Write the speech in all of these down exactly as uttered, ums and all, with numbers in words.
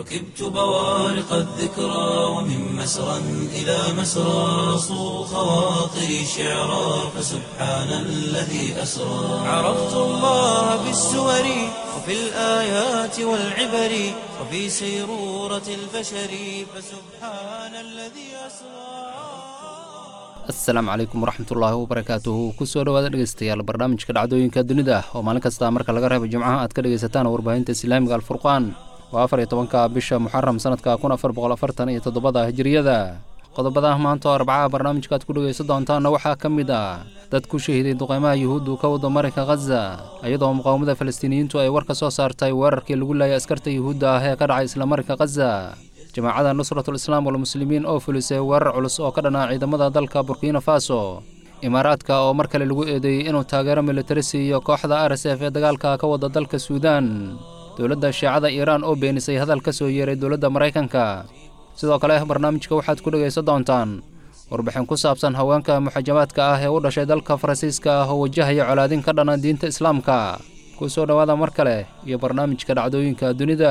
ركبت بوارق الذكرى ومن مسرى إلى مسرى صو خواطري شعرا فسبحان الذي أسرى عرفت الله بالسور وفي الآيات والعبر وفي سيرورة البشر فسبحان الذي أسرى. asalaamu calaykum waraxmatullaahi wabarakaatuhu kusoo dhawaada dhegeystayaal barnaamijka dhacdooyinka dunida oo maalin kasta marka laga reebo jimcaha aad ka dhegaysataan warbaahinta islaamiga alfurqaan waa afar iyo tobanka bisha muxaram sanadka kun afar boqol afartan iyo toddobada hijriyada qodobada maanta oo arbacaha barnaamijka aad ku dhegaysan doontaana waxaa ka mid ah dad ku shahiiday duqeymaha yuhuuddu ka wada marinka Gaza iyadoo muqaawamada Falastiiniyiintu ay war ka soo saartay weerarkii lagu laayay askarta yuhuudda ah ee ka dhacay isla marinka Gaza. جماعة نصرة الإسلام والمسلمين أو فلسطين ورع على سوق كدنا عندما ذلك بوركينا فاسو إماراتك أو مركل الوئدي إنه تاجر ميليتريسي وكوحدة أرسف دجالك كوض ذلك السودان دولة الشيعة إيران أو بينسي هذا الكسو يري دولة أمريكانكا سيدو كلاه برنامج كوحد كله يصدون تان وربحن كسابسن هوانك محجباتك أه ورد شيء ذلك فرنسيسك هو جهة على دين كدنا دين إسلامك كسو هذا مركله يا برنامج كدعوينك دنيا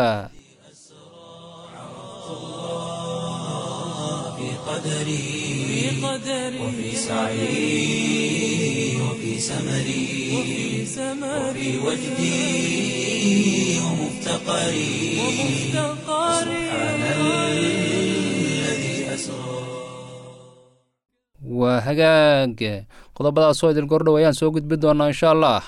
قدري وفي سعي وفي سمري وفي وجدي ومفتقري سبحان الذي أسرى. وهجاج قضبض أصوات الجرد ويان سوقت بدونا إن شاء الله.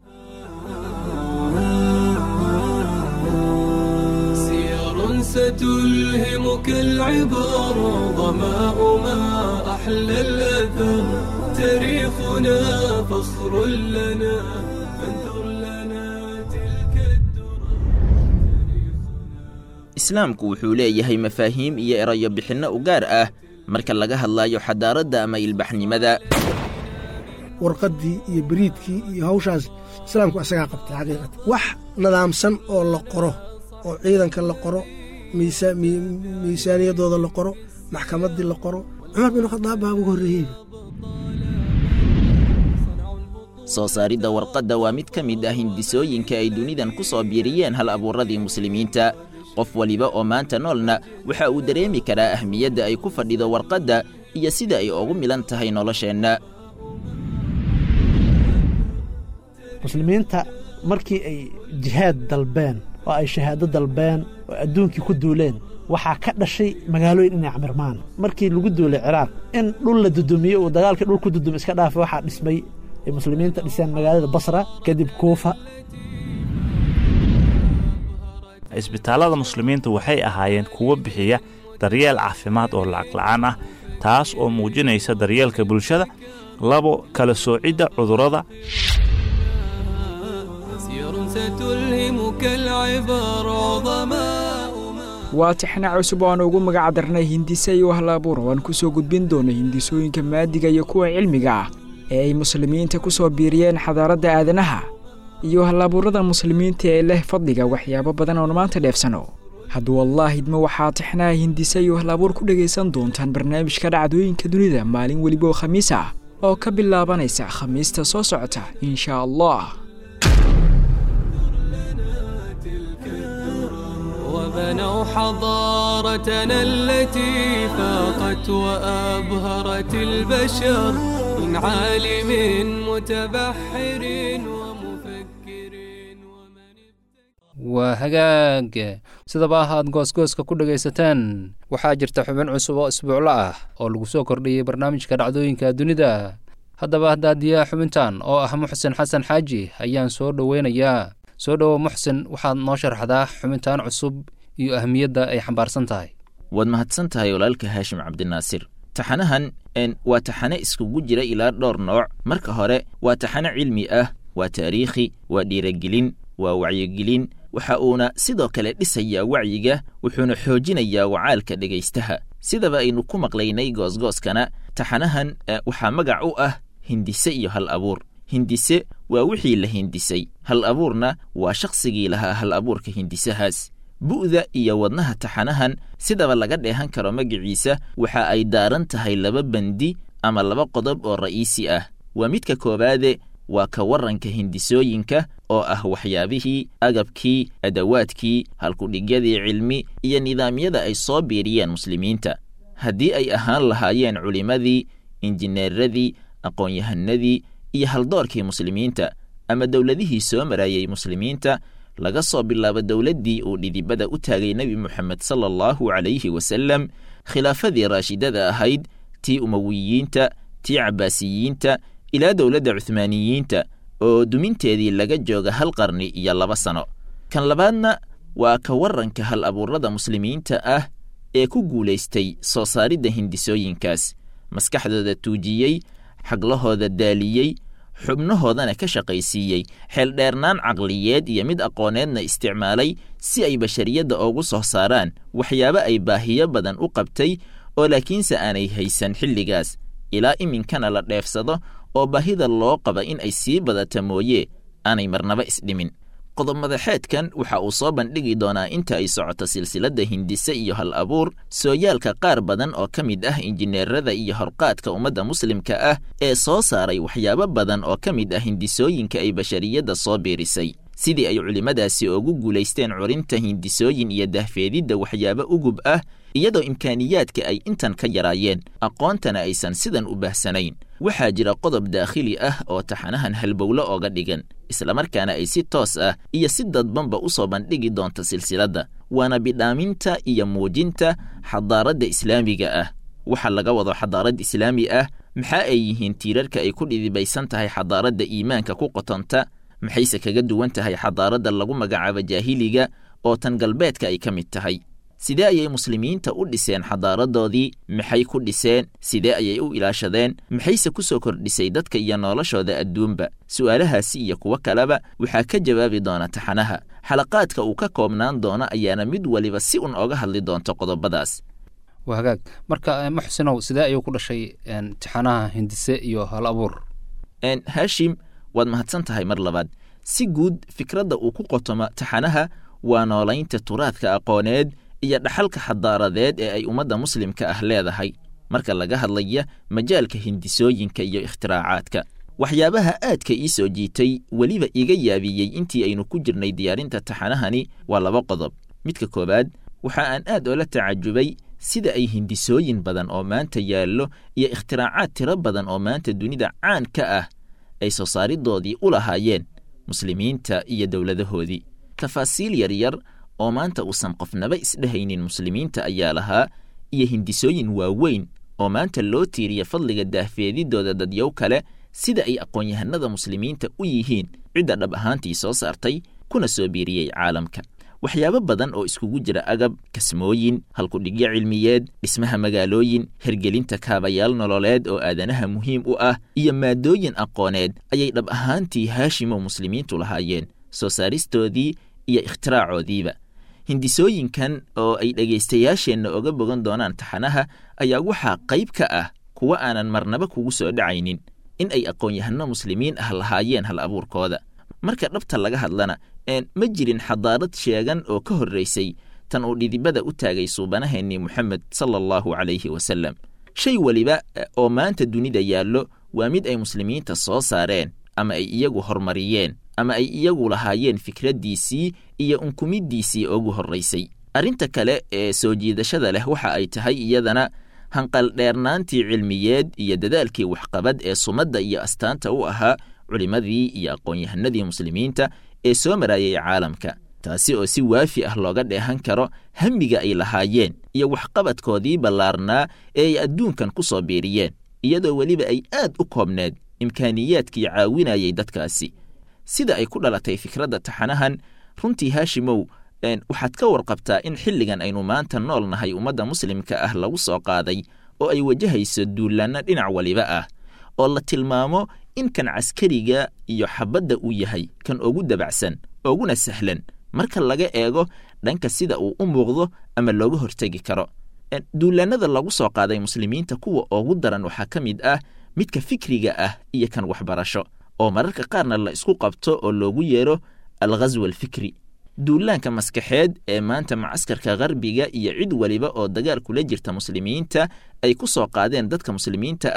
ستلهمك العبر ظماء ما أحلى الأثر تاريخنا فخر لنا فانثر لنا تلك الدرر. islaamku wuxuu leeyahay mafaahiim iyo erayo bixinno u gaar ah marka laga hadlayo xadaaradda ama ilbaxnimada. warqadii iyo bariidkii iyo hawshaas islaamku asagaa qabtay xaqiiqatan wax nidaamsan oo la qoro oo ciidanka la qoro miisaaniyadooda la qoro maxkamaddii la qoro cumar bin khadaab baa ugu horreeyey. soo saaridda warqadda waa mid ka mid ah hindisooyinka ay dunidan ku soo biiriyeen hal abuuradii muslimiinta. qof waliba oo maanta noolna waxa uu dareemi karaa ahmiyadda ay ku fadhido warqadda iyo sida ay ugu milan tahay nolosheenna. muslimiinta markii ay jihaad dalbeen oo ay shahaado dalbeen oo adduunkii ku duuleen waxaa ka dhashay magaalooyin inay camirmaan. markii lagu duulay ciraaq in dhul la dudumiyo uu dagaalkii dhul ku dudum iska dhaafay waxaa dhismay ay muslimiinta dhiseen magaalada basra kadib kuufa. isbitaalada muslimiinta waxay ahaayeen kuwo bixiya daryeel caafimaad oo lacag la'aan ah taas oo muujinaysa daryeelka bulshada. labo kala soocidda cudurrada. waa tixna cusub oo aan ugu magac darnay hindise iyo hal-abuur oo aan ku soo gudbin doono hindisooyinka maadiga iyo kuwa cilmiga ah ee ay muslimiinta ku soo biiriyeen xadaaradda aadanaha iyo hal-abuurada muslimiinta ee leh fadliga waxyaabo badan oo maanta dheefsano. hadduu wallaahi idma waxaa tixnaa hindise iyo hal-abuur ku dhegaysan doontaan barnaamijka dhacdooyinka dunida maalin weliba oo khamiis ah oo ka bilaabanaysa khamiista soo socota insha allah. وبنوا حضارتنا التي فاقت وأبهرت البشر من عالم متبحر ومفكر ومن وهجاج sidaba ahaad goosgooska ku dhagaysataan waxaa jirta xubin cusub oo isbuucla ah oo lagu soo kordhiyay barnaamijka dhacdooyinka dunida. haddaba haddaadiyaa xubintan oo ah muxsin xasan xaaji ayaan soo dhoweynayaa. soo dhawo muxsin waxaad noo sharxdaa xubintaan cusub iyo ahmiyadda ay xambaarsan tahay. waad mahadsan tahay walaalka haashim cabdinaasir. taxanahan waa taxane iskugu jira ilaa dhowr nooc. marka hore waa taxane cilmi ah, waa taariikhi, waa dhiiragelin, waa wacyigelin. waxa uuna sidoo kale dhisayaa wacyiga wuxuuna xoojinayaa wacaalka dhegaystaha. sidaba aynu ku maqlaynay goosgooskana taxanahan waxaa magac u ah hindise iyo hal abuur. hindise waa wixii la hindisay, hal abuurna waa shakhsigii lahaa hal abuurka hindisahaas. bu'da iyo wadnaha taxanahan sidaba laga dheehan karo magaciisa waxa ay daaran tahay laba bandi ama laba qodob oo ra'iisi ah. waa midka koobaade waa ka warranka hindisooyinka oo ah waxyaabihii agabkii adawaadkii halkudhigyadii cilmi iyo nidaamyada ay soo biiriyeen muslimiinta haddii ay ahaan lahaayeen culimmadii injineeradii aqoon-yahanadii iyo haldoorkii muslimiinta ama dowladihii soo marayey muslimiinta laga soo bilaabo dowladdii uu dhidibada u taagay nebi moxamed sala allahu calayhi wasallam khilaafadii raashidada ahayd tii umawiyiinta tii cabbaasiyiinta ilaa dowladda cuhmaaniyiinta oo duminteedii laga jooga hal qarni iyo laba sano kan labaadna waa ka warranka hal abuurada muslimiinta ah ee ku guulaystay soo saaridda hindisooyinkaas maskaxdooda tuujiyey xaglahooda daaliyey xubnahoodana ka shaqaysiiyey xeeldheernaan caqliyeed iyo mid aqooneedna isticmaalay si ay bashariyadda oogu soo saaraan waxyaabo ay baahiyo badan u qabtay oo laakiinse aanay haysan xilligaas ilaa iminkana la dheefsado oo baahida loo qaba in ay sii badata mooye aanay marnaba isdhimin qodob madaxeedkan waxa uu soo bandhigi doonaa inta ay socoto silsiladda hindise iyo hal abuur sooyaalka qaar badan oo ka mid ah injineerada iyo horqaadka ummadda muslimka ah ee soo saaray waxyaabo badan oo ka mid ah hindisooyinka ay bashariyadda soo biirisay sidii ay culimmadaasi ugu guulaysteen curinta hindisooyin iyo dahfeedidda waxyaabo ugub ah iyadoo imkaaniyaadka ay intan ka yaraayeen aqoontana aysan sidan u baahsanayn waxaa jira qodob daakhili ah oo taxanahan halbowlo ooga dhigan islamarkaana ay si toos ah iyo si dadbanba u soo bandhigi doonta silsiladda waana bidhaaminta iyo muujinta xadaaradda islaamiga ah waxa laga wado xadaarad islaami ah maxaa ay yihiin tiirarka ay ku dhidibaysan tahay xadaaradda iimaanka ku qotonta maxayse kaga duwan tahay xadaaradda lagu magacaabo jaahiliga oo tan galbeedka ay ka mid tahay sidee ayay muslimiinta u dhiseen xadaaradoodii maxay ku dhiseen sidee ayay u ilaashadeen maxayse ku soo kordhisay dadka iyo noloshooda adduunba su'aalahaasi iyo kuwo kaleba waxaa ka jawaabi doona taxanaha xalaqaadka uu ka koobnaan doono ayaana mid waliba si un oga hadli doonto qodobadaas waa hagaag marka muxsinow sidee ayuu ku dhashay taxanaha hindise iyo hal abuur haashim waad mahadsan tahay mar labaad si guud fikradda uu ku qotoma taxanaha waa noolaynta turaadka aqooneed iyo dhaxalka xadaaradeed ee ay ummadda muslimka ah leedahay marka laga hadlaya majaalka hindisooyinka iyo ikhtiraacaatka waxyaabaha aadka ii soo jiitay weliba iga yaabiyey intii aynu ku jirnay diyaarinta taxanahani waa laba qodob midka koowaad waxa aan aad oola tacajubay sida ay hindisooyin badan oo maanta yaallo iyo ikhtiraacad tiro badan oo maanta dunida caan ka ah ay soo saaridoodii u lahaayeen muslimiinta iyo dowladahoodii tafaasiil yaryar oo maanta uusan qofnaba isdhehaynin muslimiinta ayaa lahaa iyo hindisooyin waaweyn oo maanta loo tiiriya fadliga daahfeedidooda dadyow kale sida ay aqoon-yahanada muslimiinta u yihiin cidda dhab ahaantii soo saartay kuna soo biiriyey caalamka waxyaabo badan oo iskugu jira agab kasmooyin halkudhigyo cilmiyeed dhismaha magaalooyin hergelinta kaabayaal nololeed oo aadanaha muhiim u ah iyo maadooyin aqooneed ayay dhab ahaantii haashimo muslimiintu lahaayeen soo saaristoodii iyo ikhtiraackoodiiba hindisooyinkan oo ay dhegaystayaasheenna oga bogan doonaan taxanaha ayaa waxaa qayb ka ah kuwa aanan marnaba kugu soo dhacaynin in ay aqoon-yahanno muslimiin ah lahaayeen hal abuurkooda marka dhabta laga hadlana ma jirin xadaarad sheegan oo ka horraysay tan uu dhidibada u taagay suubanaheennii moxamed sala allahu calayhi wasallam shay weliba oo maanta dunida yaallo waa mid ay muslimiinta soo saareen ama ay iyagu hormariyeen ama ay iyagu lahaayeen fikraddiisii iyo unkumiddiisii ugu horraysay arrinta kale ee soo jiidashada leh waxa ay tahay iyadana hanqaldheernaantii cilmiyeed iyo dadaalkii waxqabad ee sumadda iyo astaanta u ahaa culimmadii iyo aqoon-yahanadii muslimiinta ee soo maraayay caalamka taasi oo si waafi ah looga dheehan karo hamiga ay lahaayeen iyo waxqabadkoodii ballaarnaa ee ay adduunkan ku soo biiriyeen iyadoo weliba ay aad u koobneed imkaaniyaadkii caawinayay dadkaasi sida ay ku dhalatay fikradda taxanahan runtii haashimow waxaad ka warqabtaa in xilligan aynu maanta nool nahay ummadda muslimka ah lagu soo qaaday oo ay wajahayso duulaanno dhinac waliba ah oo la tilmaamo in kan caskariga iyo xabadda uu yahay kan ugu dabacsan uguna sahlan marka laga eego dhanka sida uu u muuqdo ama looga hortegi karo duulaannada lagu soo qaaday muslimiinta kuwa ugu daran waxaa ka mid ah midka fikriga ah iyo kan waxbarasho oo mararka qaarna la isku qabto oo loogu yeero alghaswa alfikri duulaanka maskaxeed ee maanta macaskarka qarbiga iyo cid waliba oo dagaal kula jirta muslimiinta ay ku soo qaadeen dadka muslimiinta ah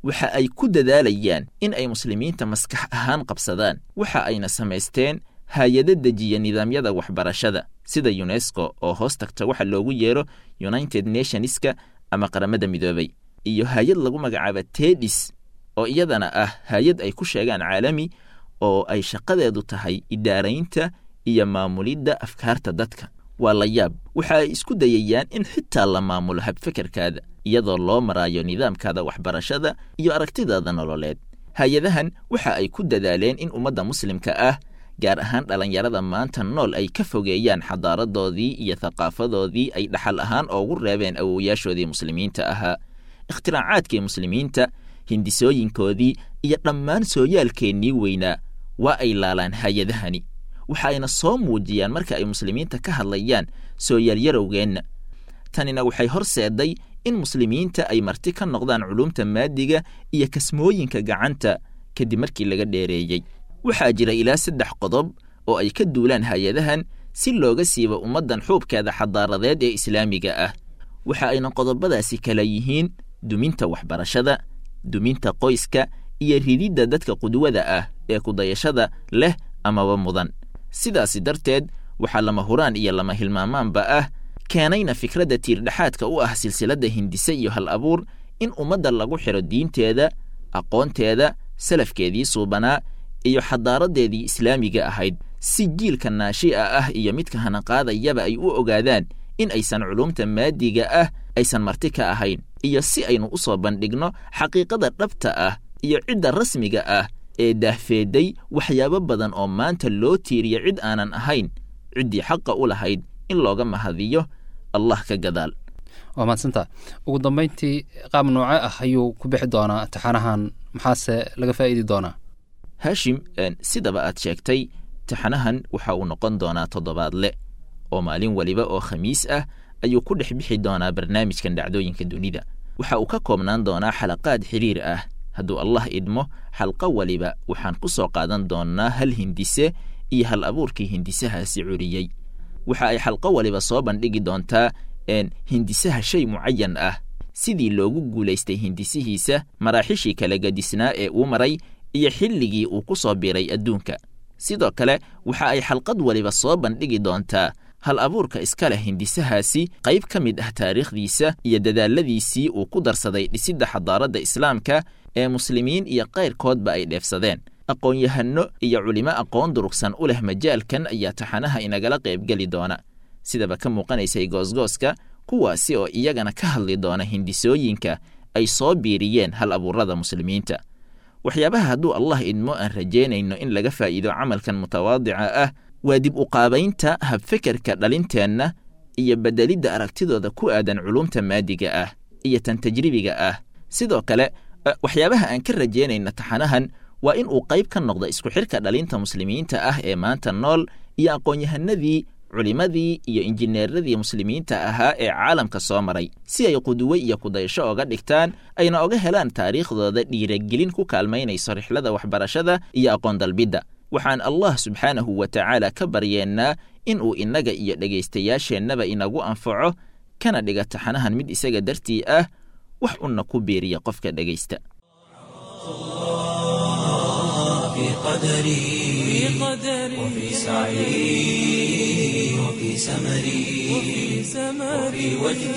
waxa ay ku dadaalayaan in ay muslimiinta maskax ahaan qabsadaan waxa ayna samaysteen hay-ado dejiya nidaamyada waxbarashada sida unesco oo hoos tagta waxa loogu yeero united nationska ama qaramada midoobay iyo hay-ad lagu magacaabo tedis oo iyadana ah hay-ad ay ku sheegaan caalami oo ay shaqadeedu tahay idaaraynta iyo maamulidda afkaarta dadka. waa la yaab waxa ay isku dayayaan in xitaa la maamulo habfekerkaada iyadoo loo maraayo nidaamkaada waxbarashada iyo aragtidaada nololeed. hay-adahan waxa ay ku dadaaleen in ummadda muslimka ah gaar ahaan dhallinyarada maanta nool ay ka fogeeyaan xadaaradoodii iyo thaqaafadoodii ay dhaxal ahaan oogu reebeen awowayaashoodii muslimiinta ahaa. ikhtiracaadkii muslimiinta, hindisooyinkoodii iyo dhammaan sooyaalkeennii weynaa waa ay laalaan hay-adahani. waxa ayna soo muujiyaan marka ay muslimiinta ka hadlayaan sooyaalyarowgeenna. tanina waxay horseeday in muslimiinta ay marti ka noqdaan culumta maadiga iyo kasmooyinka gacanta kadib markii laga dheereeyey. waxaa jira ilaa saddex qodob oo ay ka duulaan hay-adahan si looga siibo ummaddan xuubkeeda xadaaradeed ee islaamiga ah. waxa ayna qodobadaasi kala yihiin duminta waxbarashada, duminta qoyska iyo rididda dadka qudwada ah ee kudayashada leh amaba mudan. sidaasi darteed waxaa lama huraan iyo lama hilmaamaanba ah keenayna fikradda tiirdhexaadka u ah silsiladda hindise iyo hal abuur in ummadda lagu xiro diinteeda, aqoonteeda, salafkeedii suubanaa iyo xadaaradeedii islaamiga ahayd si jiilka naashi'a ah iyo midka hanaqaadayaba ay u ogaadaan in aysan culumta maadiga ah aysan marti ka ahayn, iyo si aynu u soo bandhigno xaqiiqada dhabta ah iyo cidda rasmiga ah ee daahfeeday waxyaabo badan oo maanta loo tiiriya cid aanan ahayn ciddii xaqa u lahayd in looga mahadiyo allah ka gadaal. waa mahadsanta. ugu dambayntii qaab nooce ah ayuu ku bixi doonaa taxanahan, maxaase laga faa'iidi doonaa? haashim, sidaba aad sheegtay taxanahan waxa uu noqon doonaa toddobaadle oo maalin waliba oo khamiis ah ayuu ku dhex bixi doonaa barnaamijkan dhacdooyinka dunida. waxa uu ka koobnaan doonaa xalaqaad xiriir ah. hadduu allah idmo xalqo waliba waxaan ku soo qaadan doonnaa hal hindise iyo hal abuurkii hindisahaasi curiyey. waxa ay xalqo waliba soo bandhigi doontaa hindisaha shay mucayan ah, sidii loogu guulaystay hindisihiisa, maraaxishii kala gadisnaa ee uu maray iyo xilligii uu ku soo biiray adduunka. sidoo kale waxa ay xalqad waliba soo bandhigi doontaa hal abuurka iska leh hindisahaasi qayb ka mid ah taariikhdiisa iyo dadaaladiisii uu ku darsaday dhisidda xadaaradda islaamka ee muslimiin iyo qayrkoodba ay dheefsadeen. aqoon-yahanno iyo culimo aqoon durugsan u leh majaalkan ayaa taxanaha inagala qaybgeli doona, sidaba ka muuqanaysay goosgooska, kuwaasi oo iyagana ka hadli doona hindisooyinka ay soo biiriyeen hal abuurada muslimiinta. waxyaabaha hadduu allah idmo aan rajaynayno in laga faa'iido camalkan mutawaadica ah waa dib u qaabaynta habfekerka dhalinteenna iyo beddelidda aragtidooda ku aadan culumta maadiga ah iyo tan tajribiga ah. sidoo kale waxyaabaha aan ka rajaynayna taxanahan waa in uu qayb ka noqdo isku xirka dhalinta muslimiinta ah ee maanta nool iyo aqoon-yahanadii, culimadii iyo injineeradii muslimiinta ahaa ee caalamka soo maray, si ay quduwe iyo kudayasho oga dhigtaan ayna oga helaan taariikhdooda dhiiragelin ku kaalmaynayso rixlada waxbarashada iyo aqoon dalbidda. waxaan allah subxaanahu wa tacaala ka baryeennaa in uu innaga iyo dhegaystayaasheennaba inagu anfaco kana dhiga taxanahan mid isaga dartii ah wax unna ku biiriya qofka dhegaysta. في قدري وفي سعي وفي سمري وفي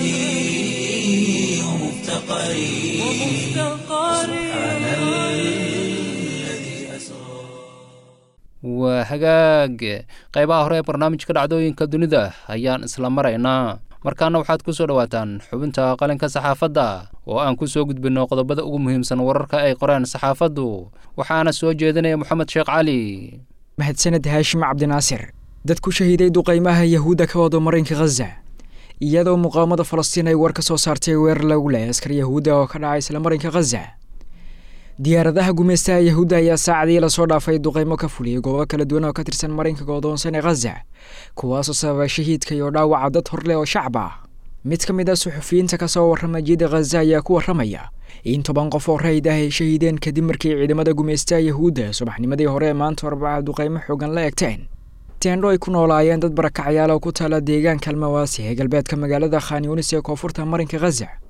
وجدي ومفتقري سبحان الذي أسرى. waa hagaag qaybaha hore ee barnaamijka dhacdooyinka dunida ayaan isla maraynaa. markaana waxaad ku soo dhowaataan xubinta qalinka saxaafadda oo aan ku soo gudbinno qodobada ugu muhiimsan wararka ay qoreen saxaafaddu, waxaana soo jeedinaya moxamed sheekh cali. mahadsaned haashim cabdinaasir. dad ku shahiiday duqaymaha yahuudda ka wado marinka khaza, iyadoo muqaawamada falastiin ay war ka soo saartay weerar lagu leeyahay askar yahuudda oo ka dhacay isla marinka khaza. diyaaradaha gumeystaha yahuudda ayaa saacadii lasoo dhaafay duqaymo ka fuliyey goobo kala duwan oo ka tirsan marinka go'doonsan ee khaza, kuwaasoo sababay shahiidka iyo dhaawaca dad hor leh oo shacab ah. mid ka mid ah suxufiyiinta ka soo warrama jiida khaza ayaa ku warramaya in toban qof oo rayid ah ay shahiideen kadib markii ciidamada gumeystaha yahuudda subaxnimadii hore ee maanta arbaca duqaymo xoogan la egteen teendho ay ku noolaayeen dad barakacyaal oo ku taala deegaanka almawaasi ee galbeedka magaalada khan yunis ee koonfurta marinka khaza.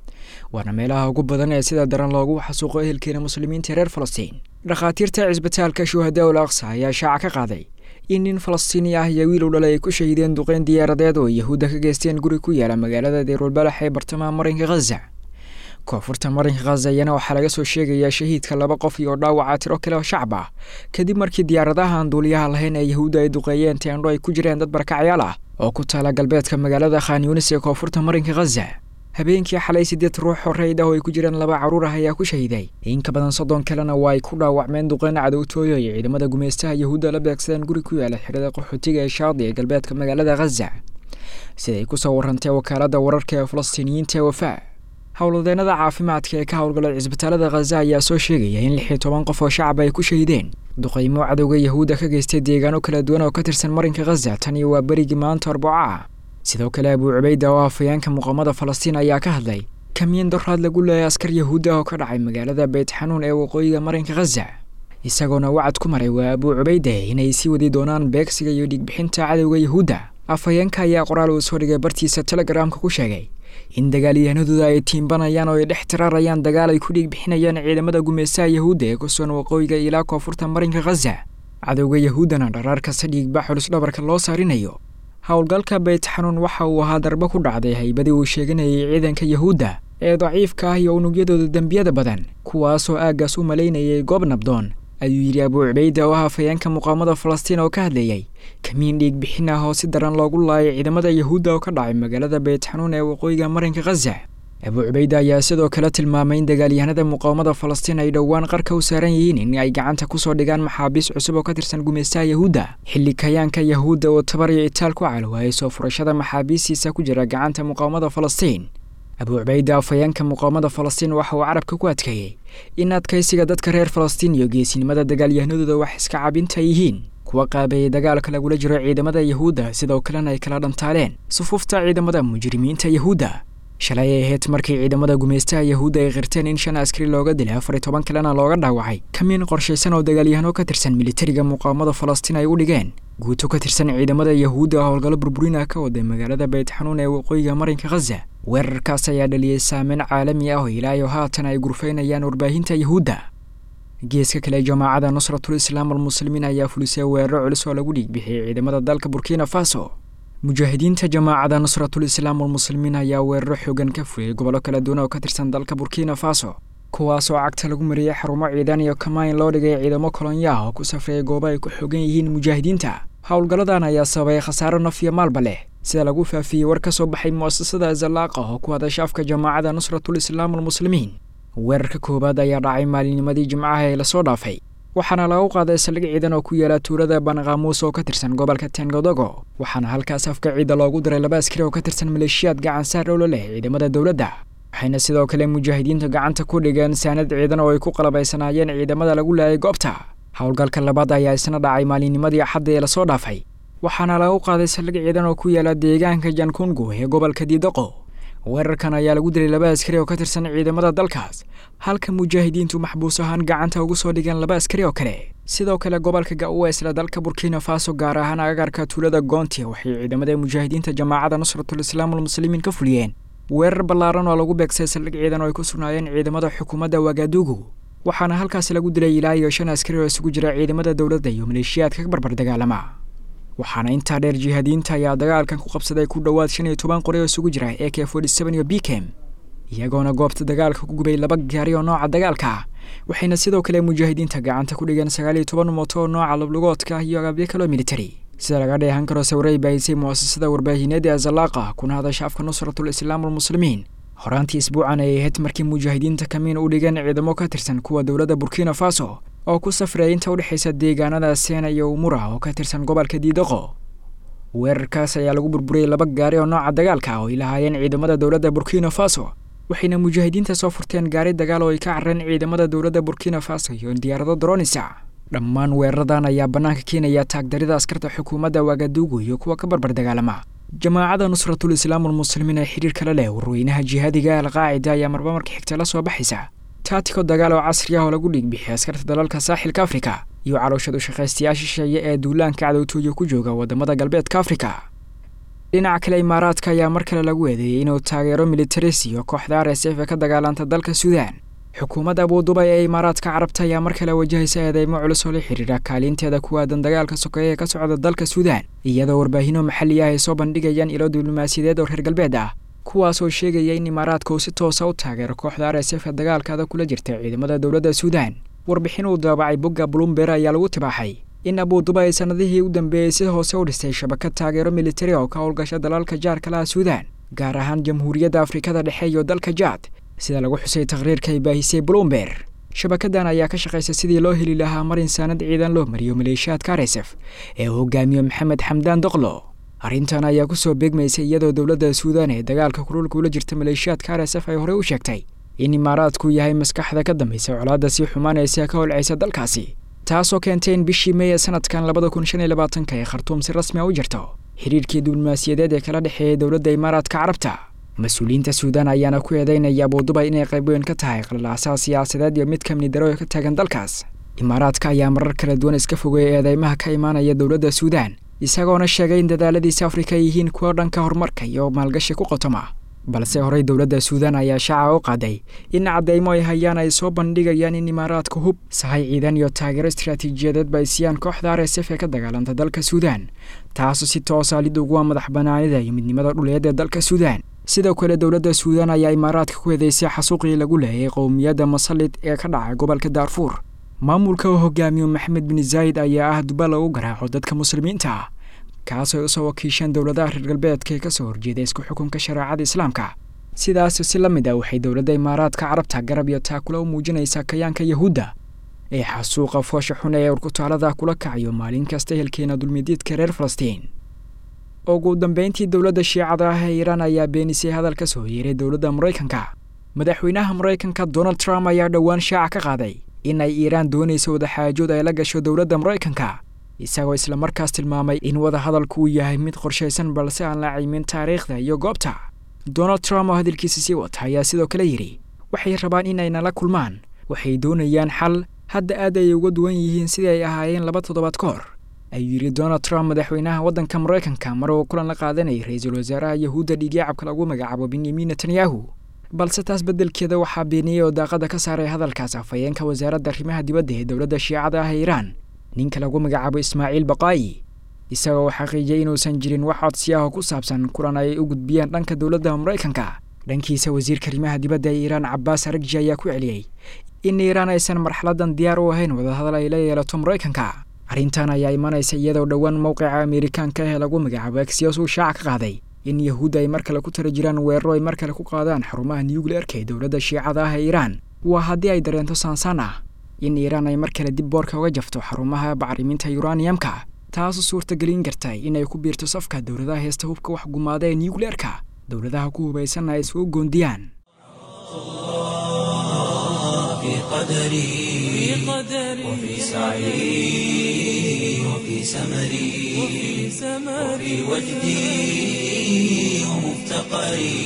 waana meelaha ugu badan ee sida daran loogu xasuuqo ehelkeena muslimiinta reer falastiin. dhakhaatiirta cisbitaalka shuhadaa ul aqsa ayaa shaaca ka qaaday in nin falastiini ah iyo wiil u dhalay ay ku shahiideen duqeyn diyaaradeed oo yahuudda ka geysteen guri ku yaala magaalada deyrulbalax ee bartamaha marinka khaza. koonfurta marinka khaza ayana waxaa laga soo sheegayaa shahiidka laba qof iyo dhaawaca tiro kale oo shacab ah kadib markii diyaaradaha aan duuliyaha lahayn ee yahuudda ay duqeeyeen teendho ay ku jireen dad barkacyaal ah oo ku taala galbeedka magaalada khan yunis ee koonfurta marinka khaza. habeenkii xalay sideed ruux oo rayd ah oo ay ku jiraan laba carruur ah ayaa ku shahiiday, in ka badan soddon kalena waa ay ku dhaawacmeen duqeyn cadowtooyo ay ciidamada gumaystaha yahuudda la beegsadeen guri ku yaala xirada qaxootiga ee shaadi ee galbeedka magaalada khaza, siday ku soo warrantay wakaaladda wararka ee falastiiniyiinta ee wafaa. howlwadeennada caafimaadka ee ka howlgalay cisbitaalada khaza ayaa soo sheegaya in lix iyo toban qof oo shacab ay ku shahiideen duqeymo cadowga yahuudda ka geystay deegaano kala duwan oo ka tirsan marinka khaza tan iyo waa berigii maanta arbaco ah. sidoo kale abuu cubayda oo afhayeenka muqaamada falastiin ayaa ka hadlay kamiin daraad lagu leeyay askar yahuudda oo ka dhacay magaalada beyt xanuun ee waqooyiga marinka khaza, isagoona wacad ku maray waa abuu cubayda inay sii wadi doonaan beegsiga iyo dhigbixinta cadowga yahuudda. afhayeenka ayaa qoraal uu soo dhigay bartiisa telegramka ku sheegay in dagaalyahanadooda ay tiimbanayaan oo ay dhex tiraarayaan dagaal ay ku dhigbixinayaan ciidamada gumaystaha yahuudda ee ku sugan waqooyiga ilaa koonfurta marinka khaza. cadowga yahuuddana dharaar kasta dhiigba xulus dhabarka loo saarinayo. howlgalka beyt xanuun waxa uu ahaa darbo ku dhacday haybadii uu sheeganayay ciidanka yahuudda ee daciifka ah iyo unugyadooda dembiyada badan, kuwaasoo aaggaas u malaynayay goob nabdoon, ayuu yidhi abuu cubayda oo ah afhayeenka muqaamada falastiin oo ka hadlayay kamiin dhiig bixin ah oo si daran loogu laayay ciidamada yahuudda oo ka dhacay magaalada beyt xanuun ee waqooyiga marinka khaza. abuu cubayda ayaa sidoo kale tilmaamay in dagaalyahanada muqaamada falastiin ay dhowaan qarka u saaran yihiin in ay gacanta ku soo dhigaan maxaabiis cusub oo ka tirsan gumaystaha yahuudda, xilli kayaanka yahuudda oo tabar iyo itaal ku calwaayay soo furashada maxaabiistiisa ku jira gacanta muqaamada falastiin. abuu cubayda afhayeenka muqaamada falastiin waxa uu carabka ku adkeeyey in adkaysiga dadka reer falastiin iyo geesinimada dagaalyahanadooda wax iska cabinta yihiin kuwa qaabeeyay dagaalka lagula jiro ciidamada yahuudda, sidoo kalena ay kala dhantaaleen sufufta ciidamada mujrimiinta yahuudda. shalay ay ahayd markii ciidamada gumaystaha yahuudda ay qirteen in shan askari looga dilay afar iyo toban kalena looga dhaawacay kamiin qorshaysan oo dagaalyahano ka tirsan militariga muqaamada falastiin ay u dhigeen guuto ka tirsan ciidamada yahuudda howlgallo burburina ka waday magaalada beyt xanuun ee waqooyiga marinka khaza. weerarkaas ayaa dhaliyey saameyn caalami ah oo ilaa iyo haatan ay gurfaynayaan warbaahinta yahuudda. geeska kale jamaacada nusratul islaam almuslimiin ayaa fulisay weeraro culus oo lagu dhiigbixiyey ciidamada dalka burkina faso. mujaahidiinta jamaacada nusratul islaam almuslimiin ayaa weeraro xoogan ka fuliyey gobollo kala duwan oo ka tirsan dalka burkina faso, kuwaasoo cagta lagu mariyey xarumo ciidan iyo kamaan loo dhigay ciidamo kolonyo ah oo ku safrayay goobo ay ku xoogan yihiin mujaahidiinta. howlgalladan ayaa sababay khasaaro naf iyo maalba leh, sida lagu faafiyey war ka soo baxay mu'asasada zalaaqa oo ku hadasha afka jamaacada nusratul islaam almuslimiin. weerarka koowaad ayaa dhacay maalinnimadii jimcaha ee lasoo dhaafay, waxaana lagu qaaday saldhig ciidan oo ku yaala tuulada banqaamuus oo ka tirsan gobolka tengodogo, waxaana halkaas afka ciida loogu diray laba askari oo ka tirsan maleeshiyaad gacan saar oo leh ciidamada dowladda. waxayna sidoo kale mujaahidiinta gacanta ku dhigeen saanad ciidan oo ay ku qalabaysanaayeen ciidamada lagu laayay goobta. howlgalka labaad ayaa isna dhacay maalinnimadii axadda ee lasoo dhaafay, waxaana lagu qaaday saldhig ciidan oo ku yaala deegaanka jankungu ee gobolka diidaqo. weerarkan ayaa lagu dilay laba askari oo ka tirsan ciidamada dalkaas, halka mujaahidiintu maxbuus ahaan gacanta ugu soo dhigeen laba askari oo kale. sidoo kale gobolka Gao isla dalka Burkina Faso gaar ahaan agagaarka tuulada Gonti waxay ciidamada mujaahidiinta jamaacada Nusratul Islaam wal Muslimiin ka fuliyeen weerar ballaaran oo lagu beegsay saldhig ciidan oo ay ku sugnaayeen ciidamada xukuumadda Wagadugu, waxaana halkaas lagu dilay ilaa iyo shan askari oo isugu jira ciidamada dawladda iyo maleeshiyaadka ka barbar dagaalama. waxaana inta dheer jihadiinta ayaa dagaalkan ku qabsaday ku dhawaad shan iyo toban qori oo isugu jira A K forty-seven iyo B K M, iyagoona goobta dagaalka ku gubay laba gaari oo nooca dagaalka. waxayna sidoo kale mujaahidiinta gacanta ku dhigeen sagaal iyo toban mooto oo nooca lablugoodka iyo agabyo kale oo military. sida laga dheehan karo sawirey baahisay mu'asasada warbaahineed ee Zalaaqa kuna hadasha afka Nusratul Islaam wal Muslimiin. horaantii isbuucan ay ahayd markii mujaahidiinta kamiin u dhigeen ciidamo ka tirsan kuwa dawladda Burkina Faso oo ku safray inta u dhaxaysa deegaanada Sena iyo Umura oo ka tirsan gobolka Diidaqo. weerarkaas ayaa lagu burburiyay laba gaari oo nooca dagaalka oo ilaahayeen ciidamada dawladda Burkina Faso, waxayna mujaahidiinta soo furteen gaari dagaal oo ay ka carreen ciidamada dawladda Burkina Faso iyo diyaarado droonisa. dhammaan weeraradan ayaa bannaanka keenaya taagdarida askarta xukuumadda Wagadugu iyo kuwa ka barbar dagaalama. jamaacada Nusratul Islaam wal Muslimiin ee xiriir kala leh warweynaha jihaadiga al-Qaacida ayaa marba marka xigta la soo baxaysa taatiko dagaal oo casri ah oo lagu dhigbixiyo askarta dalalka saaxilka Afrika iyo calooshadu shaqaystayaasha shisheeye ee duulaanka cadowtooyo ku jooga wadamada galbeedka Afrika. dhinaca kale imaaraadka ayaa mar kale lagu eedeeyey inuu taageero militari siiyo kooxda r s f ee ka dagaalanta dalka suudaan xukuumadda abuudubay ee imaaraadka carabta ayaa mar kale wajahaysa eedeymo culus oo la xidhiidha kaalinteeda ku aadan dagaalka sokeeye ee ka socda dalka suudaan iyadoo warbaahinno maxalli ah ay soo bandhigayaan ilo diblomaasiyadeed oo reer galbeed ah kuwaas oo sheegaya in imaaraadka uu si toosa u taageero kooxda r s f ee dagaalkaada kula jirta ciidamada dowladda suudaan warbixin uu daabacay bogga bloomberg ayaa lagu tibaaxay in abuudubay sanadihii u dambeeyey si hoose u dhistay shabakad taageero militari oo ka howlgasha dalalka jaarka laha suudaan gaar ahaan jamhuuriyadda afrikada dhexe iyo dalka jaad sida lagu xusay taqriirka ay baahisay bloomberg shabakadan ayaa ka shaqaysa sidii loo heli lahaa mar insaanad ciidan loo mariyo maleeshiyaadka r s f ee uu hogaamiyo maxamed xamdaan doqlo arrintan ayaa ku soo beegmaysay iyadoo dowladda suudaan ee dagaalka kululka ula jirta maleeshiyaadka r s f ay horey u sheegtay in imaaraadku yahay maskaxda ka dambaysa colaadda sii xumaanaysa ka holcaysa dalkaasi taasoo keentay in bishii mey ee sanadkan labada kun shan iyo labaatanka ee khartuum si rasmi a u jirto xidhiirkii diblomaasiyadeed ee kala dhexeeyay dowladda imaaraadka carabta mas-uuliyiinta suudaan ayaana ku eedeynaya abuudubay inay qayb weyn ka tahay qalilaasaha siyaasadeed iyo mid kamni daro ee ka taagan dalkaas imaaraadka ayaa marar kala duwan iska fogeeyay eedeymaha ka imaanaya dowladda suudaan isagoona sheegay in dadaaladiisa afrika ay yihiin kuwo dhanka horumarka iyo maalgashi ku qotoma balse horey dowladda suudaan ayaa shaaca u qaaday in cadeymo ay hayaan ay soo bandhigayaan in imaaraadka hub sahay ciidan iyo taageero istaraatiijiyadeedba ay siiyaan kooxda r s f ee ka dagaalanta dalka suudaan taasoo si toosa lid ugu madax banaanida iyo midnimada dhuleed ee dalka suudaan sidoo kale dowladda suudaan ayaa imaaraadka ku eedeysay xasuuqii lagu leeyay qowmiyadda masalid ee ka dhacay gobolka daarfuur maamulka uu hogaamiyo maxamed bin zaayid ayaa ah duba lagu garaaco dadka muslimiinta ah kaasoo usoo wakiisheen dowladaha reer galbeedka ee kasoo horjeeda isku xukunka shareecada islaamka sidaas si la mid ah waxay dowladda imaaraadka carabta garab iyo taakula u muujinaysaa kayaanka yahuudda ee xasuuqa foosha xun ee urkutaalada kula kacayo maalin kasta helkeena dulmidiidka reer falastiin ugu dambeyntii dowladda shiicada ah ee iiraan ayaa beenisay hadal ka soo yeeray dowladda maraykanka madaxweynaha maraykanka donald trump ayaa dhowaan shaaca ka qaaday in ay iiraan doonayso wadaxaajood ay la gasho dowladda maraykanka isagoo islamarkaas tilmaamay in wada hadalku uu yahay mid qorshaysan balse aan la ciimin taariikhda iyo goobta donald trump oo hadalkiisa sii wata ayaa sidoo kale yidhi waxay rabaan inay nala kulmaan waxay doonayaan xal hadda aad ay uga duwan yihiin sidii ay ahaayeen laba toddobaad ka hor ayuu yidhi donald trump madaxweynaha waddanka maraykanka mar uu kulan la qaadanayay ra-iisul wasaaraha yahuudda dhiigyacabka lagu magacaabo benyamin netanyahu balse taas beddelkeeda waxaa beeniyey oo daaqada ka saaray hadalkaas afhayeenka wasaaradda arrimaha dibadda ee dowladda shiicada ah ee iiraan ninka lagu magacaabo ismaaciil baqaayi isagoo uu xaqiijiyey inuusan jirin wax codsi ah oo ku saabsan kulan ay u gudbiyeen dhanka dowladda maraykanka dhankiisa wasiirka arrimaha dibadda ee iiraan cabbaas aragji ayaa ku celiyey in iiraan aysan marxaladan diyaar u ahayn wadahadal ay la yeelato maraykanka arrintan ayaa imanaysa iyadoo dhowaan mowqica ameerikaanka ee lagu magacaabo axios uu shaaca ka qaaday in yahuudda ay mar kale ku tala jiraan weeraro ay mar kale ku qaadaan xarumaha nucleerka ee dowladda shiicada ah ee iiraan waa haddii ay dareento saansaan ah in iiraan ay mar kale dib boorka uga jafto xarumaha bacriminta yuraniyamka taasoo suurtagelin kartay inay ku biirto safka dowladaha heesta hubka wax gumaada ee nucleerka dowladaha ku hubaysanna ay isugu goondiyaan وفي سعي وفي سمري وفي وجدي ومفتقري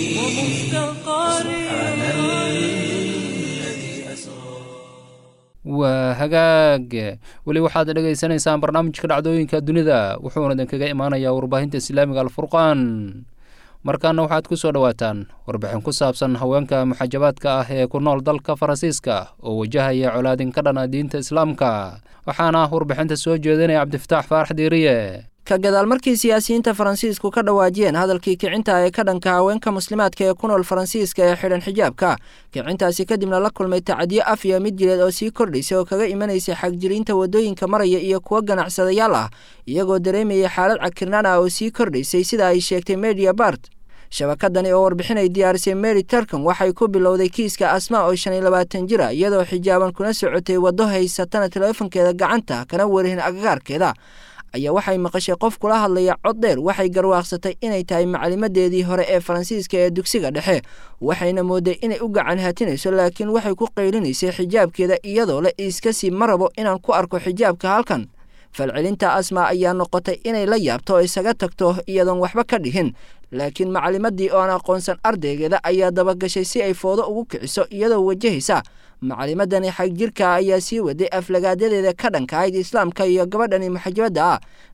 سبحان الذي أسرى waa hagaag weli waxaad dhegaysanaysaan barnaamijka dhacdooyinka dunida wuxuuna idinkaga imaanayaa warbaahinta islaamiga alfurqaan markaana waxaad ku soo dhowaataan warbixin ku saabsan haweenka muxajabaadka ah ee ku nool dalka faransiiska oo wajahaya colaadin ka dhana diinta islaamka waxaana warbixinta soo jeedinaya cabdifataax faarax diiriye ka gadaal markii siyaasiyiinta faransiisku ka dhawaajiyeen hadalkii kicinta ee ka dhanka haweenka muslimaadka ee ku nool faransiiska ee xidhan xijaabka kicintaasi kadibna la kulmay tacadiyo af iyo mid jileed oo sii kordhaysay oo kaga imanaysay xagjiriinta waddooyinka maraya iyo kuwa ganacsadayaal ah iyagoo dareemayay xaalad cakirnaan ah oo sii kordhaysay sida ay sheegtay media bart shabakadani oo warbixinay diyaarisay mary turkan waxay ku bilowday kiiska asmaa oo shan iyo labaatan jir ah iyadoo xijaaban kuna socotay waddo haysatana teleefonkeeda gacanta kana warihin agagaarkeeda ayaa waxay maqashay qof kula hadlaya cod dheer waxay garwaaqsatay inay tahay macalimadeedii hore ee faransiiska ee dugsiga dhexe waxayna mooday inay u gacan haatinayso laakiin waxay ku qaylinaysay xijaabkeeda iyadoo le iska sii ma rabo inaan ku arko xijaabka halkan falcelinta asmaa ayaa noqotay inay la yaabto oo isaga tagto iyadoon waxba ka dhihin laakiin macalimadii oo aan aqoonsan ardaygeeda ayaa dabagashay si ay foodo ugu kiciso iyadoo wajahaysa macalimadani xag jirka ayaa sii waday aflagaadadeeda ka dhanka ahayd islaamka iyo gabadhani muxajabadda ah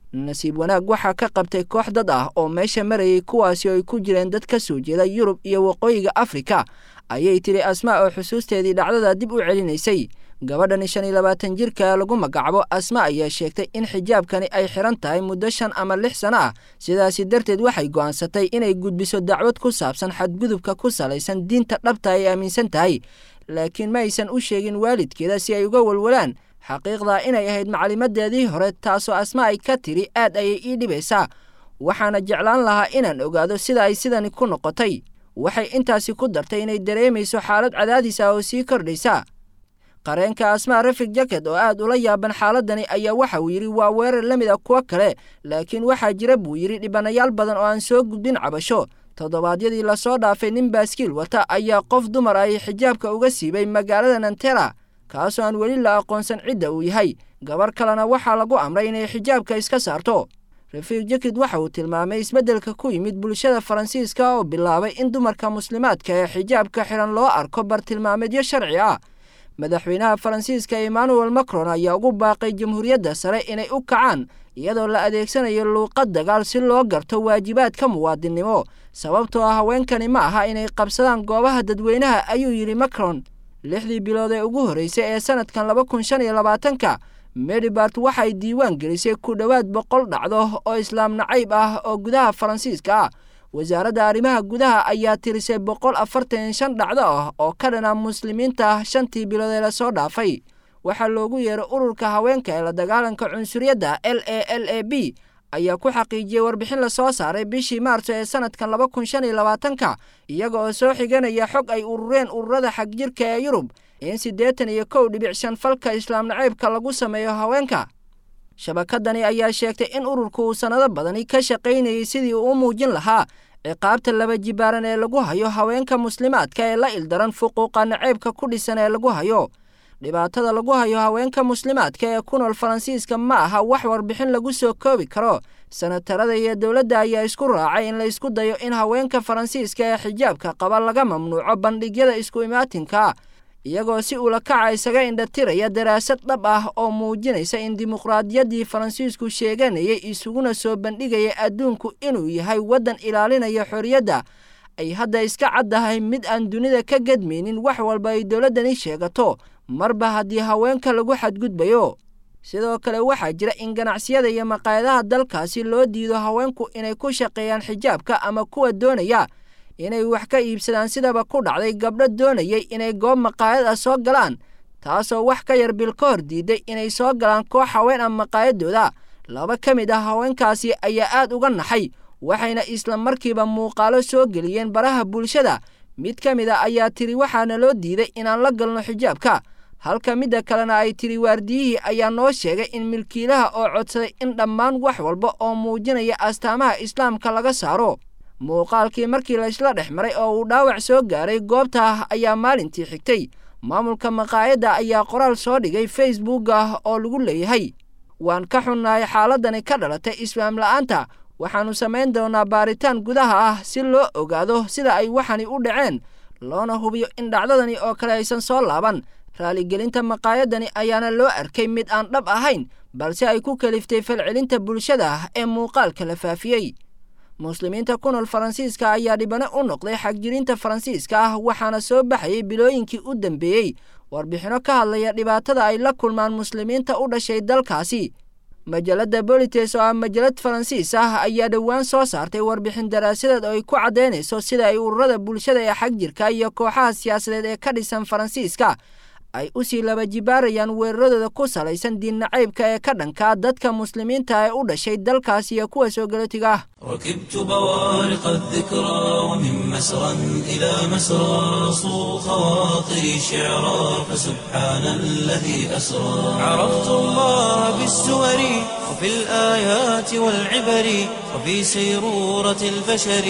nasiib wanaag waxaa ka qabtay koox dad ah oo meesha marayay kuwaasi oo ay ku jireen dad ka soo jeeda yurub iyo waqooyiga afrika ayay tiri asmaa oo xusuusteedii dhacdada dib u celinaysay gabadhani shan iyo labaatan jirka lagu magacaabo asma ayaa sheegtay in xijaabkani ay xiran tahay muddo shan ama lix sano ah sidaasi darteed waxay go'aansatay inay gudbiso dacwad ku saabsan xadgudubka ku salaysan diinta dhabta ay aaminsan tahay laakiin ma aysan u sheegin waalidkeeda si ay uga walwalaan xaqiiqda inay ahayd macalimadeedii hore taasoo asma ay ka tiri aad ayay ii dhibaysaa waxaana jeclaan lahaa inaan ogaado sida ay sidani ku noqotay waxay intaasi ku dartay inay dareemayso xaalad cadaadis ah oo sii kordhaysa qareenka asmaa rafig jaked oo aad ula yaaban xaaladani ayaa waxa uu yidhi waa weerar la mid a kuwo kale laakiin waxaa jira buu yidhi dhibanayaal badan oo aan soo gudbin cabasho toddobaadyadii lasoo dhaafay nin baaskiil wata ayaa qof dumar ay xijaabka uga siibay magaalada nantera kaasoo aan weli la aqoonsan cidda uu yahay gabar kalena waxaa lagu amray inay xijaabka iska saarto rafiiq jaked waxa uu tilmaamay isbeddelka ku yimid bulshada faransiiska oo bilaabay in dumarka muslimaadka ee xijaabka xiran loo arko bartilmaameedyo sharci ah madaxweynaha faransiiska emmanuel macron ayaa ugu baaqay jamhuuriyadda sare inay u kacaan iyadoo la adeegsanayo luuqad dagaal si loo garto waajibaadka muwaadinnimo sababtoo ah haweenkani ma aha inay qabsadaan goobaha dadweynaha ayuu yidhi macron lixdii bilood ee ugu horreysay ee sanadkan laba kun shan iyo labaatanka medibart waxay diiwaan gelisay ku dhowaad boqol dhacdo oo islaam nacayb ah oo gudaha faransiiska ah wasaaradda arrimaha gudaha ayaa tirisay boqol afartan iyo shan dhacdo ah oo ka dhana muslimiinta shantii bilood ee lasoo dhaafay waxaa loogu yeeray ururka haweenka ee la dagaalanka cunsuriyadda l a l a b ayaa ku xaqiijiyey warbixin lasoo saaray bishii maarso ee sanadkan laba kun shan iyo labaatanka iyaga oo soo xiganaya xog ay urureen ururada xagjirka ee yurub in siddeetan iyo kow dhibic shan falka islaam nacaybka lagu sameeyo haweenka shabakadani ayaa sheegtay in ururku uu sannado badani ka shaqaynayay sidii uu u muujin lahaa ciqaabta laba jibaaran ee lagu hayo haweenka muslimaadka ee la ildaran fuquuqa nacaybka ku dhisan ee lagu hayo dhibaatada lagu hayo haweenka muslimaadka ee ku nool faransiiska ma aha wax warbixin lagu soo koobi karo sanatarada iyo dowladda ayaa isku raacay in la isku dayo in haweenka faransiiska ee xijaabka qaba laga mamnuuco bandhigyada isku imaatinka iyagoo si ula kaca isaga indhatiraya daraasad dhab ah oo muujinaysa in dimuqraadiyaddii faransiisku sheeganayay isuguna soo bandhigaya adduunku inuu yahay waddan ilaalinaya xorriyadda ay hadda iska caddahay mid aan dunida ka gedmaynin wax walba ay dowladdani sheegato marba haddii haweenka lagu xadgudbayo sidoo kale waxaa jira in ganacsiyada iyo maqaayadaha dalkaasi loo diido haweenku inay ku shaqeeyaan xijaabka ama kuwa doonaya inay wax ka iibsadaan sidaba ku dhacday gabdho doonayay inay goob maqaayad ah soo galaan taasoo wax ka yar bil ka hor diiday inay soo galaan koox haween ah maqaayadooda laba ka mid ah haweenkaasi ayaa aad uga naxay waxayna isla markiiba muuqaalo soo geliyeen baraha bulshada mid ka mid a ayaa tiri waxaana loo diiday inaan la galno xijaabka halka midda kalena ay tiri waardiyihii ayaa noo sheegay in milkiilaha oo codsaday in dhammaan wax walba oo muujinaya astaamaha islaamka laga saaro muuqaalkii markii laysla dhex maray oo uu dhaawac soo gaaray goobta ayaa maalintii xigtay maamulka maqaayadda ayaa qoraal soo dhigay facebook ah oo lagu leeyahay waan ka xunnahay xaaladani ka dhalatay islaam la'aanta waxaannu samayn doonaa baaritaan gudaha ah si loo ogaado sida ay waxani u dhaceen loona hubiyo in dhacdadani oo kale aysan soo laaban raaligelinta maqaayaddani ayaana loo arkay mid aan dhab ahayn balse ay ku kaliftay falcelinta bulshada ee muuqaalka la faafiyey muslimiinta ku nool faransiiska ayaa dhibano u noqday xagjirinta faransiiska ah waxaana soo baxayay bilooyinkii u dambeeyey warbixino ka hadlaya dhibaatada ay la kulmaan muslimiinta u dhashay dalkaasi majalladda bolites oo ah majalad faransiis ah ayaa dhowaan soo saartay warbixin daraasadeed oo ay ku caddaynayso sida ay ururada bulshada ee xagjirka iyo kooxaha siyaasadeed ee ka dhisan faransiiska ay u sii laba jibaarayaan weeraradooda ku salaysan diin nacaybka ee ka dhanka dadka muslimiinta ee u dhashay dalkaas iyo kuwa soo galootiga ah ركبت بوارق الذكرى ومن مسرى إلى مسرى صو خواطري شعرا فسبحان الذي أسرى عرفت الله بالسور وفي الآيات والعبر وفي سيرورة البشر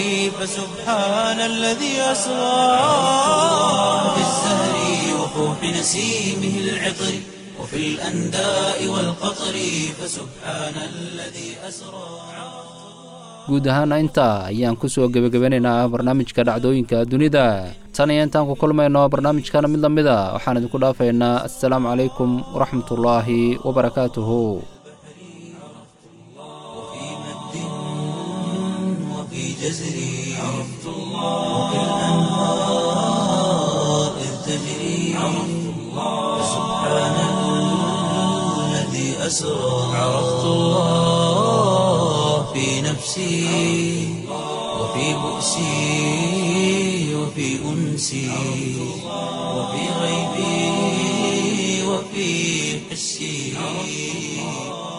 فسبحان الذي أسرى في الزهر وفوح نسيمه العطر وفي الأنداء والقطر فسبحان الذي أسرى guud ahaana intaa ayaan ku soo gebagabanaynaa barnaamijka dhacdooyinka dunida tan iyo intaan ku kulmayno barnaamijkana mid la mid a waxaan idinku dhaafaynaa assalaamu calaykum waraxmatullaahi wabarakaatuhu جزري عرفت الله وبالأنهار إذ تجري عرفت الله سبحان الذي أسرى عرفت الله في نفسي وفي بؤسي وفي أنسي وفي غيبي وفي حسي